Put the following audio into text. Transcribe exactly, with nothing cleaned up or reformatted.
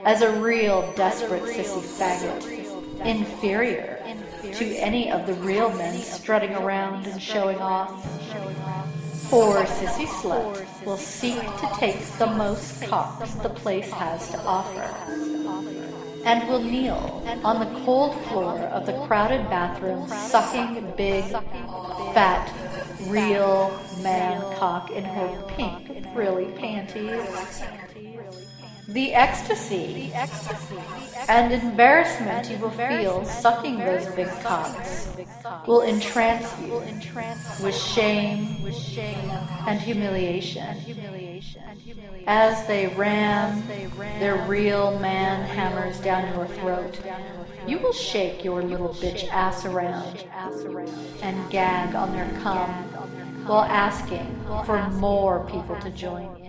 as a real desperate sissy faggot, inferior to any of the real men strutting around and showing off. Or sissy slut will seek to take the most cocks the place has to offer, and will kneel on the cold floor of the crowded bathroom sucking big, fat, real man cock in her pink frilly panties. The ecstasy and embarrassment you will feel sucking those big cocks will entrance you with shame and humiliation as they ram their real man hammers down your throat. You will shake your little bitch ass around and gag on their cum while asking for more people to join you.